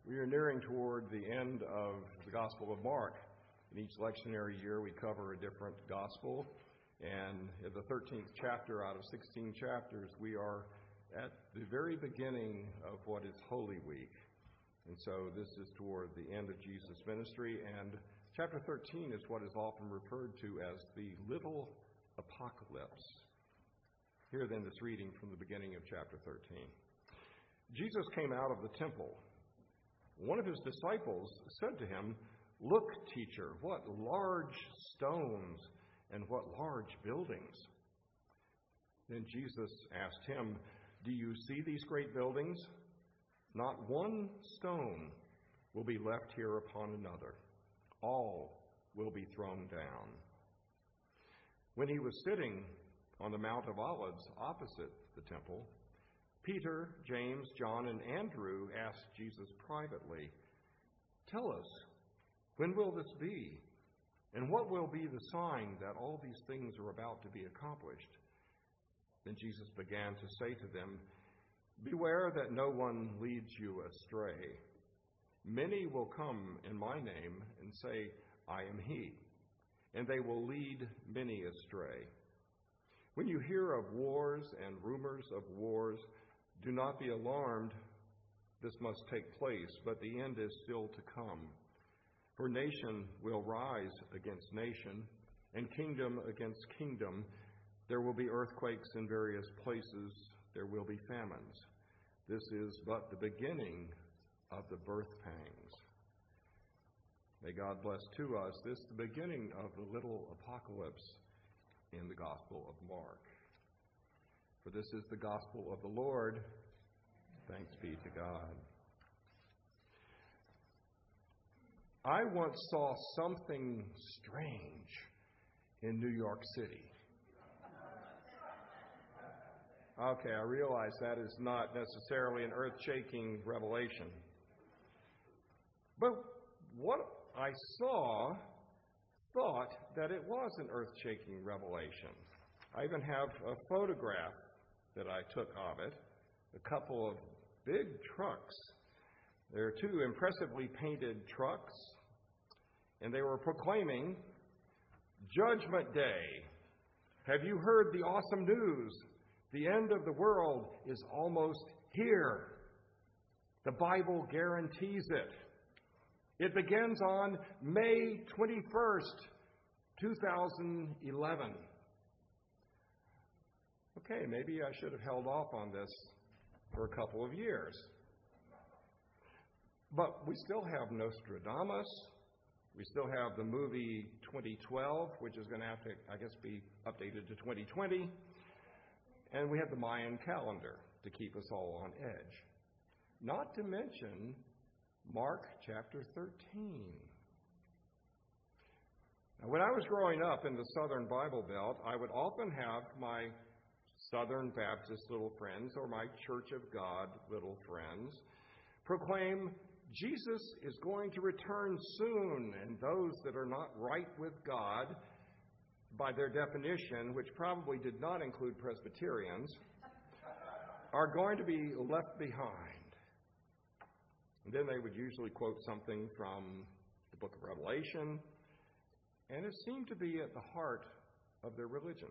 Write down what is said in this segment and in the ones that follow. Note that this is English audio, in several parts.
We are nearing toward the end of the Gospel of Mark. In each lectionary year, we cover a different gospel. And in the 13th chapter out of 16 chapters, we are at the very beginning of what is Holy Week. And so this is toward the end of Jesus' ministry. And chapter 13 is what is often referred to as the Little Apocalypse. Here then, this reading from the beginning of chapter 13. Jesus came out of the temple. One of his disciples said to him, "Look, teacher, what large stones and what large buildings." Then Jesus asked him, "Do you see these great buildings? Not one stone will be left here upon another. All will be thrown down." When he was sitting on the Mount of Olives opposite the temple, Peter, James, John, and Andrew asked Jesus privately, "Tell us, when will this be? And what will be the sign that all these things are about to be accomplished?" Then Jesus began to say to them, "Beware that no one leads you astray. Many will come in my name and say, 'I am he,' and they will lead many astray. When you hear of wars and rumors of wars, do not be alarmed. This must take place, but the end is still to come. For nation will rise against nation, and kingdom against kingdom. There will be earthquakes in various places. There will be famines. This is but the beginning of the birth pangs." May God bless to us this, the beginning of the little apocalypse in the Gospel of Mark. For this is the gospel of the Lord. Thanks be to God. I once saw something strange in New York City. Okay, I realize that is not necessarily an earth-shaking revelation. But what I thought that it was an earth-shaking revelation. I even have a photograph that I took of it, a couple of big trucks. There are two impressively painted trucks, and they were proclaiming, "Judgment Day. Have you heard the awesome news? The end of the world is almost here. The Bible guarantees it. It begins on May 21st, 2011. Okay, maybe I should have held off on this for a couple of years. But we still have Nostradamus. We still have the movie 2012, which is going to have to, I guess, be updated to 2020. And we have the Mayan calendar to keep us all on edge. Not to mention Mark chapter 13. Now, when I was growing up in the Southern Bible Belt, I would often have my Southern Baptist little friends or my Church of God little friends proclaim, "Jesus is going to return soon, and those that are not right with God," by their definition, which probably did not include Presbyterians, "are going to be left behind." And then they would usually quote something from the book of Revelation, and it seemed to be at the heart of their religion.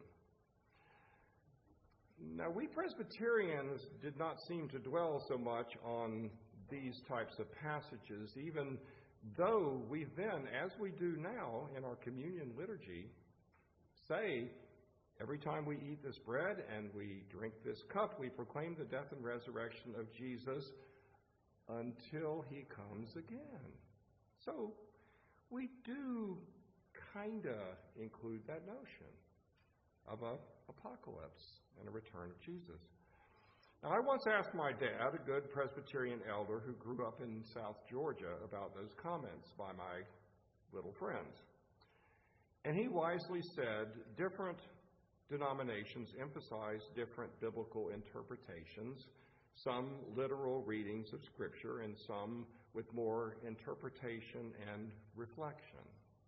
Now, we Presbyterians did not seem to dwell so much on these types of passages, even though we then, as we do now in our communion liturgy, say, every time we eat this bread and we drink this cup, we proclaim the death and resurrection of Jesus until he comes again. So we do kind of include that notion of an apocalypse and a return of Jesus. Now, I once asked my dad, a good Presbyterian elder who grew up in South Georgia, about those comments by my little friends. And he wisely said, different denominations emphasize different biblical interpretations, some literal readings of Scripture and some with more interpretation and reflection.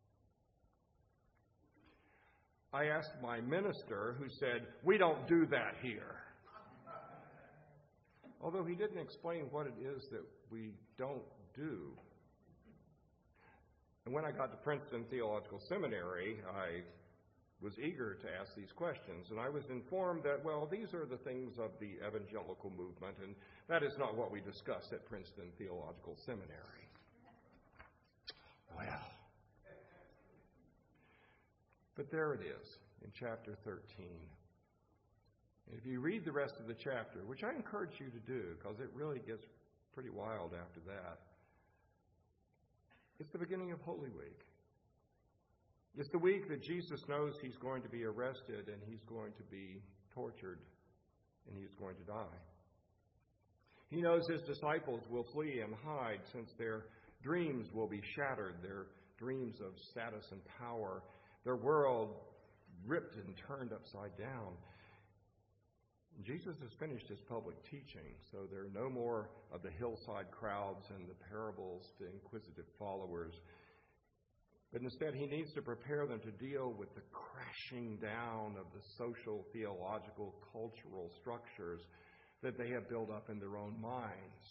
I asked my minister, who said, "We don't do that here." Although he didn't explain what it is that we don't do? And when I got to Princeton Theological Seminary, I was eager to ask these questions, and I was informed that, well, these are the things of the evangelical movement, and that is not what we discuss at Princeton Theological Seminary. Well, but there it is in chapter 13. And if you read the rest of the chapter, which I encourage you to do because it really gets pretty wild after that, it's the beginning of Holy Week. It's the week that Jesus knows he's going to be arrested and he's going to be tortured and he's going to die. He knows his disciples will flee and hide since their dreams will be shattered, their dreams of status and power, their world ripped and turned upside down. Jesus has finished his public teaching, so there are no more of the hillside crowds and the parables to inquisitive followers. But instead, he needs to prepare them to deal with the crashing down of the social, theological, cultural structures that they have built up in their own minds.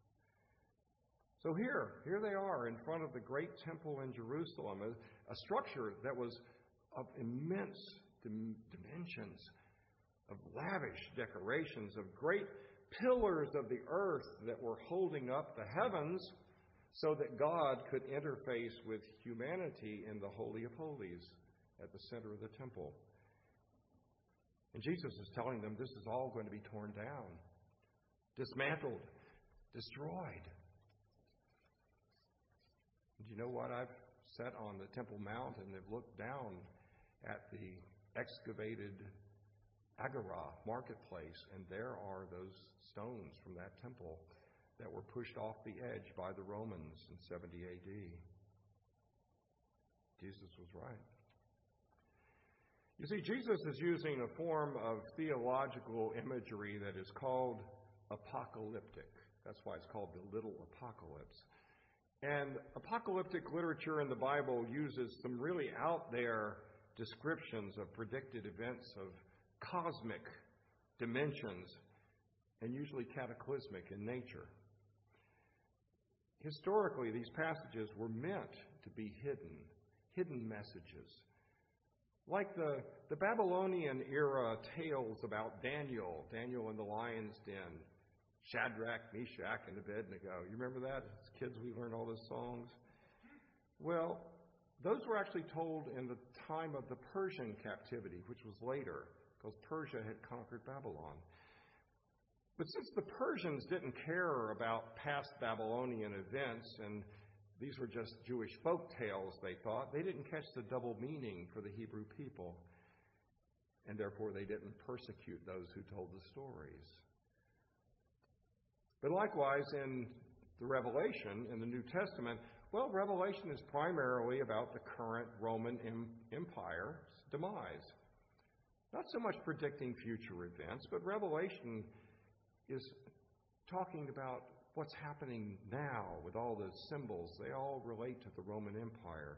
So here they are in front of the great temple in Jerusalem, a structure that was of immense dimensions, of lavish decorations, of great pillars of the earth that were holding up the heavens so that God could interface with humanity in the Holy of Holies at the center of the temple. And Jesus is telling them this is all going to be torn down, dismantled, destroyed. And you know what? I've sat on the Temple Mount and have looked down at the excavated Agora marketplace, and there are those stones from that temple that were pushed off the edge by the Romans in 70 A.D. Jesus was right. You see, Jesus is using a form of theological imagery that is called apocalyptic. That's why it's called the little apocalypse. And apocalyptic literature in the Bible uses some really out there descriptions of predicted events of cosmic dimensions and usually cataclysmic in nature. Historically, these passages were meant to be hidden messages. Like the Babylonian era tales about Daniel in the lion's den, Shadrach, Meshach, and Abednego. You remember that? As kids, we learned all those songs. Well, those were actually told in the time of the Persian captivity, which was later, because Persia had conquered Babylon. But since the Persians didn't care about past Babylonian events, and these were just Jewish folk tales, they thought, they didn't catch the double meaning for the Hebrew people. And therefore, they didn't persecute those who told the stories. But likewise, in the Revelation, in the New Testament, well, Revelation is primarily about the current Roman Empire's demise. Not so much predicting future events, but Revelation is talking about what's happening now with all the symbols. They all relate to the Roman Empire.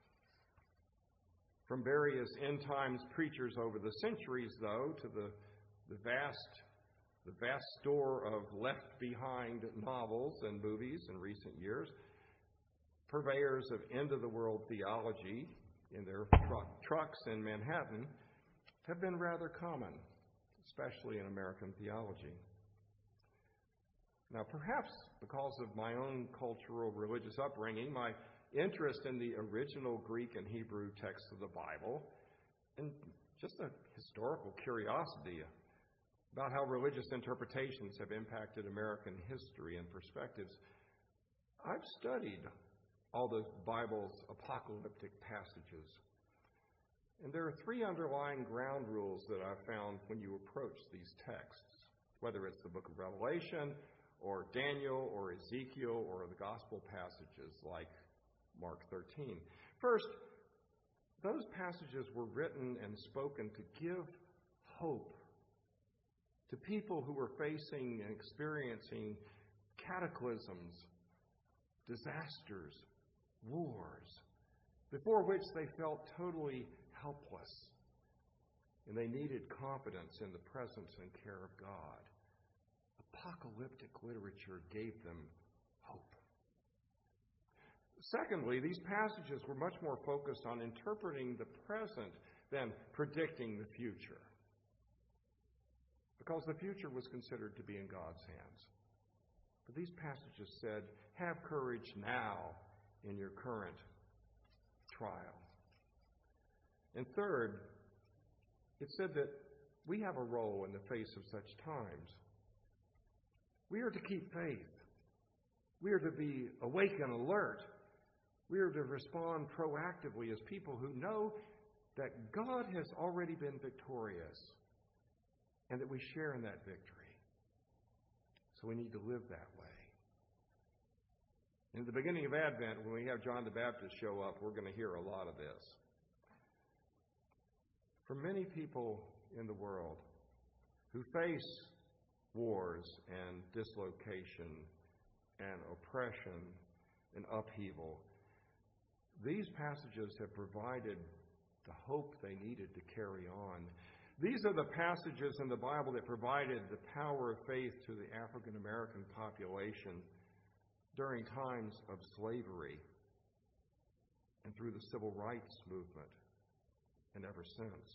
From various end times preachers over the centuries, though, to the vast store of left-behind novels and movies in recent years, purveyors of end-of-the-world theology in their trucks in Manhattan have been rather common, especially in American theology. Now, perhaps because of my own cultural religious upbringing, my interest in the original Greek and Hebrew texts of the Bible, and just a historical curiosity about how religious interpretations have impacted American history and perspectives, I've studied all the Bible's apocalyptic passages. And there are three underlying ground rules that I've found when you approach these texts, whether it's the book of Revelation or Daniel or Ezekiel or the gospel passages like Mark 13. First, those passages were written and spoken to give hope to people who were facing and experiencing cataclysms, disasters, wars, before which they felt totally helpless, and they needed confidence in the presence and care of God. Apocalyptic literature gave them hope. Secondly, these passages were much more focused on interpreting the present than predicting the future, because the future was considered to be in God's hands. But these passages said, have courage now in your current trial. And third, it said that we have a role in the face of such times. We are to keep faith. We are to be awake and alert. We are to respond proactively as people who know that God has already been victorious and that we share in that victory. So we need to live that way. In the beginning of Advent, when we have John the Baptist show up, we're going to hear a lot of this. For many people in the world who face wars and dislocation and oppression and upheaval, these passages have provided the hope they needed to carry on. These are the passages in the Bible that provided the power of faith to the African American population during times of slavery and through the civil rights movement and ever since.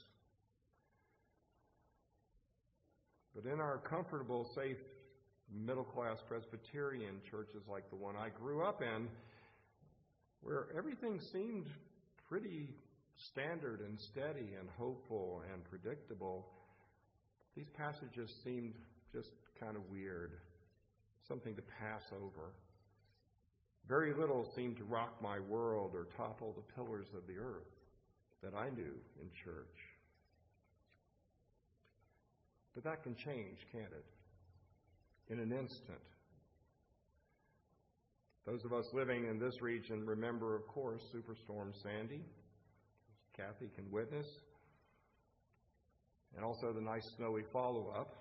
But in our comfortable, safe, middle-class Presbyterian churches like the one I grew up in, where everything seemed pretty standard and steady and hopeful and predictable, these passages seemed just kind of weird, something to pass over. Very little seemed to rock my world or topple the pillars of the earth that I knew in church. But that can change, can't it? In an instant. Those of us living in this region remember, of course, Superstorm Sandy. Kathy can witness. And also the nice snowy follow-up.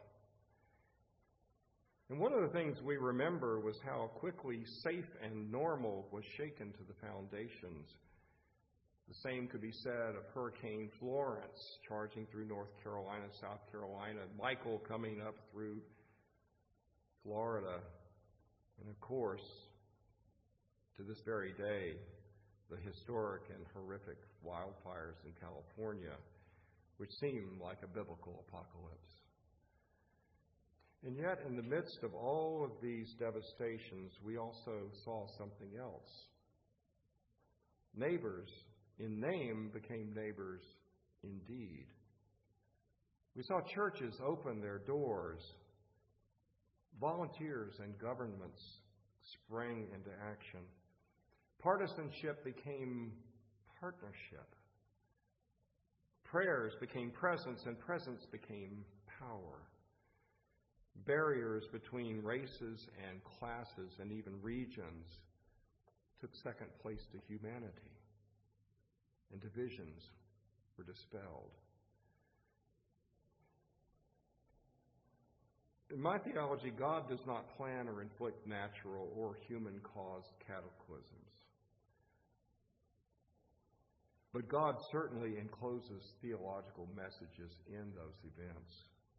And one of the things we remember was how quickly safe and normal was shaken to the foundations. The same could be said of Hurricane Florence charging through North Carolina, South Carolina, Michael coming up through Florida, and of course, to this very day, the historic and horrific wildfires in California, which seem like a biblical apocalypse. And yet, in the midst of all of these devastations, we also saw something else. Neighbors in name became neighbors indeed. We saw churches open their doors. Volunteers and governments sprang into action. Partisanship became partnership. Prayers became presence, and presence became power. Barriers between races and classes and even regions took second place to humanity, and divisions were dispelled. In my theology, God does not plan or inflict natural or human-caused cataclysms. But God certainly encloses theological messages in those events.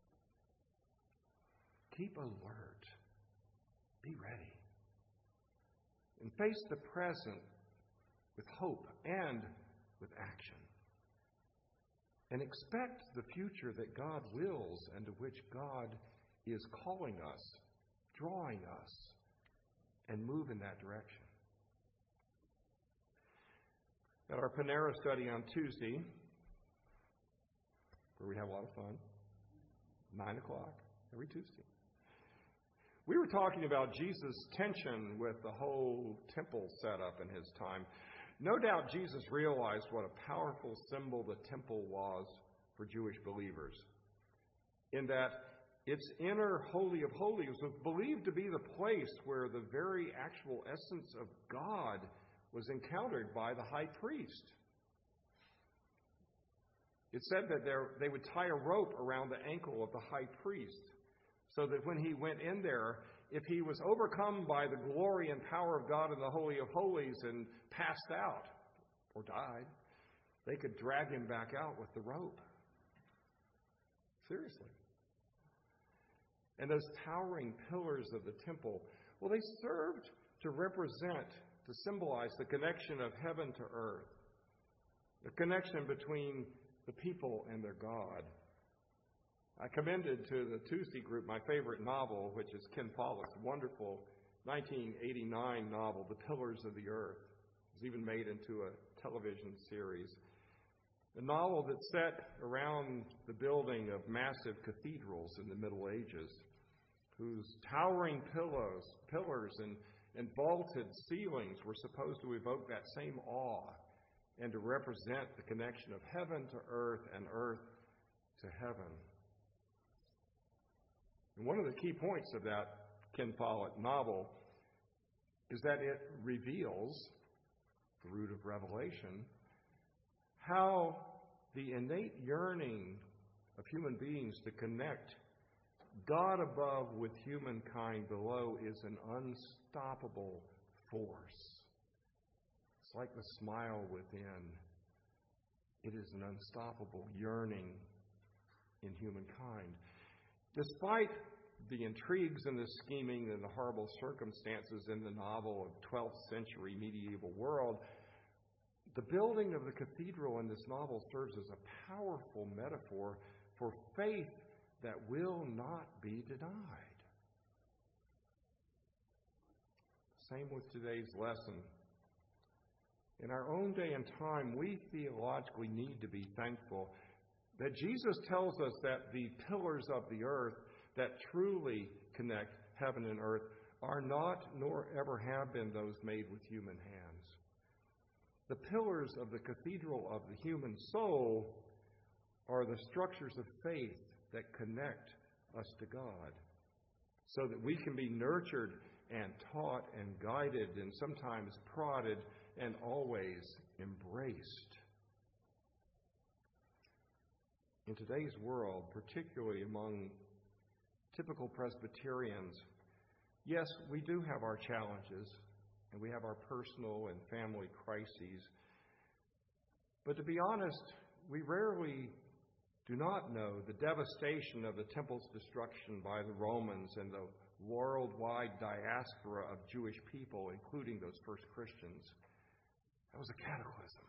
Keep alert. Be ready. And face the present with hope and with action. And expect the future that God wills and to which God is calling us, drawing us, and move in that direction. At our Panera study on Tuesday, where we have a lot of fun, 9 o'clock every Tuesday, we were talking about Jesus' tension with the whole temple setup in his time. No doubt Jesus realized what a powerful symbol the temple was for Jewish believers, in that its inner Holy of Holies was believed to be the place where the very actual essence of God was encountered by the high priest. It said that they would tie a rope around the ankle of the high priest so that when he went in there, if he was overcome by the glory and power of God in the Holy of Holies and passed out or died, they could drag him back out with the rope. Seriously. And those towering pillars of the temple, well, they served to represent to symbolize the connection of heaven to earth, the connection between the people and their God. I commended to the Tuesday group my favorite novel, which is Ken Follett's wonderful 1989 novel, The Pillars of the Earth. It was even made into a television series. A novel that's set around the building of massive cathedrals in the Middle Ages, whose towering pillars and vaulted ceilings were supposed to evoke that same awe and to represent the connection of heaven to earth and earth to heaven. And one of the key points of that Ken Follett novel is that it reveals, the root of Revelation, how the innate yearning of human beings to connect God above with humankind below is an unstoppable force. It's like the smile within. It is an unstoppable yearning in humankind. Despite the intrigues and the scheming and the horrible circumstances in the novel of 12th century medieval world, the building of the cathedral in this novel serves as a powerful metaphor for faith that will not be denied. Same with today's lesson. In our own day and time, we theologically need to be thankful that Jesus tells us that the pillars of the earth that truly connect heaven and earth are not, nor ever have been, those made with human hands. The pillars of the cathedral of the human soul are the structures of faith that connect us to God, so that we can be nurtured and taught and guided and sometimes prodded and always embraced. In today's world, particularly among typical Presbyterians, yes, we do have our challenges, and we have our personal and family crises. But to be honest, we rarely do not know the devastation of the temple's destruction by the Romans and the worldwide diaspora of Jewish people, including those first Christians. That was a cataclysm.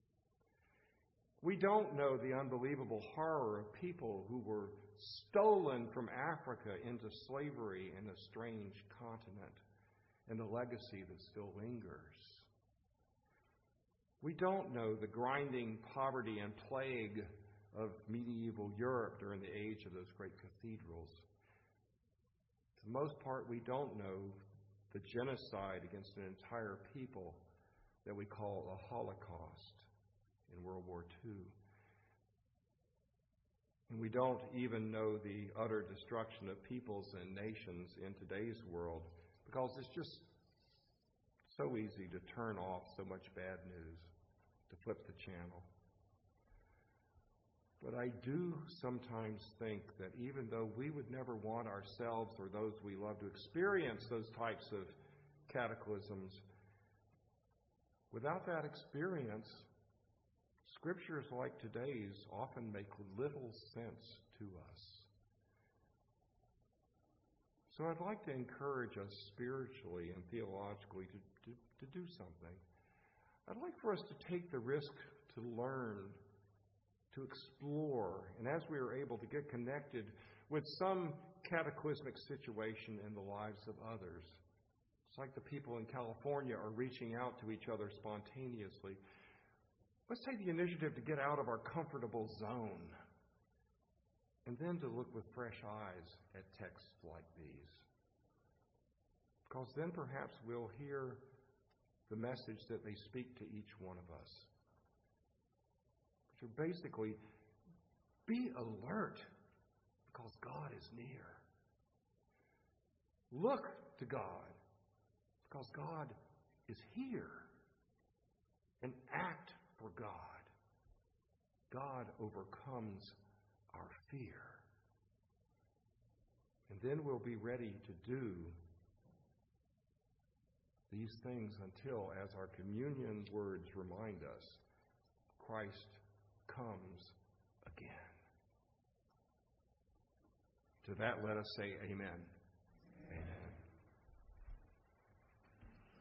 We don't know the unbelievable horror of people who were stolen from Africa into slavery in a strange continent, and the legacy that still lingers. We don't know the grinding poverty and plague of medieval Europe during the age of those great cathedrals. For the most part, we don't know the genocide against an entire people that we call the Holocaust in World War II. And we don't even know the utter destruction of peoples and nations in today's world, because it's just so easy to turn off so much bad news, to flip the channel. But I do sometimes think that even though we would never want ourselves or those we love to experience those types of cataclysms, without that experience, scriptures like today's often make little sense to us. So I'd like to encourage us spiritually and theologically to do something. I'd like for us to take the risk to learn, to explore, and as we are able to get connected with some cataclysmic situation in the lives of others. It's like the people in California are reaching out to each other spontaneously. Let's take the initiative to get out of our comfortable zone and then to look with fresh eyes at texts like these. Because then perhaps we'll hear the message that they speak to each one of us. Which are basically, be alert because God is near. Look to God because God is here. And act for God. God overcomes our fear. And then we'll be ready to do these things until, as our communion words remind us, Christ comes again. To that, let us say amen.